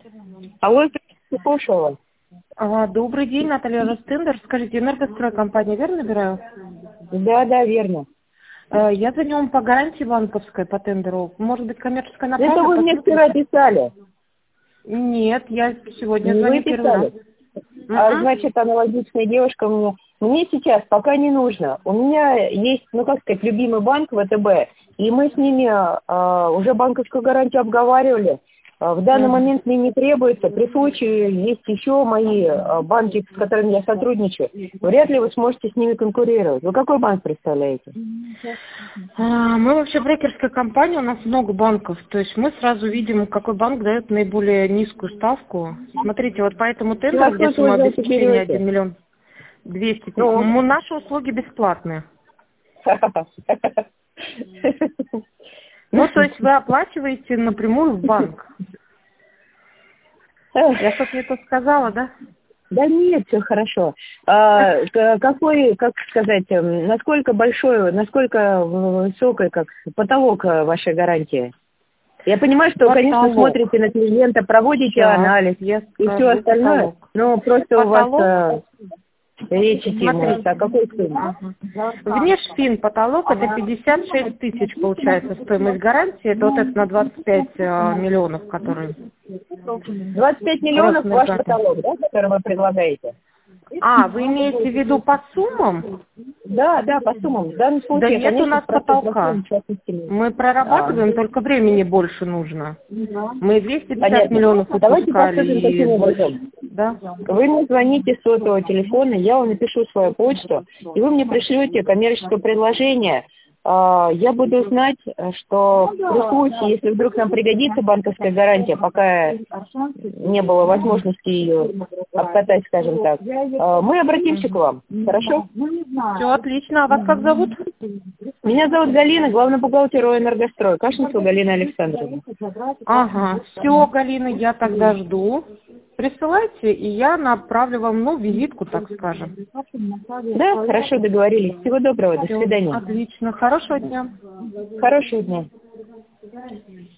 Алло, слушаю вас. Добрый день, Наталья Ростендер. Скажите, энергострой компания, верно набираю? Да, верно. Я звоню вам по гарантии банковской, по тендеру. Может быть, коммерческая направка? Это вы мне вчера писали. Нет, я сегодня Не звоню вы первый раз. писали? Значит, аналогичная девушка мне сейчас пока не нужно. У меня есть, любимый банк ВТБ, и мы с ними уже банковскую гарантию обговаривали. В данный момент мне не требуется. При случае есть еще мои банки, с которыми я сотрудничаю. Вряд ли вы сможете с ними конкурировать. Вы какой банк представляете? Мы вообще брокерская компания, у нас много банков. То есть мы сразу видим, какой банк дает наиболее низкую ставку. Смотрите, вот по этому тендеру, где сумма обеспечения 1 миллион 200 тысяч, наши услуги бесплатные. Ну, то есть вы оплачиваете напрямую в банк. Я что-то не то сказала, да? Да нет, все хорошо. Насколько большой, насколько высокий, потолок вашей гарантии? Я понимаю, что, конечно, смотрите на клиента, проводите анализ и все остальное, но просто потолок? У вас речь идти может о какой сумме? Внешфин потолок это 56 тысяч получается стоимость гарантии, это вот это на 25 миллионов, который... 25 миллионов ваш потолок, да, который вы предлагаете? Вы имеете в виду по суммам? Да, по суммам. В данном случае, да нет у нас потолка. Мы прорабатываем, только времени больше нужно. Мы 250 миллионов выпускали. Давайте посмотрим таким образом. Да? Вы мне звоните с сотового телефона, я вам напишу свою почту, и вы мне пришлете коммерческое предложение. Я буду знать, что при случае, если вдруг нам пригодится банковская гарантия, пока не было возможности ее обкатать, скажем так, мы обратимся к вам. Хорошо? Все отлично. А вас как зовут? Меня зовут Галина, главный бухгалтер «Энергострой». Кашинцева Галина Александровна. Все, Галина, я тогда жду. Присылайте, и я направлю вам, визитку, так скажем. Да, хорошо, договорились. Всего доброго, до свидания. Отлично, хорошего дня. Хорошего дня.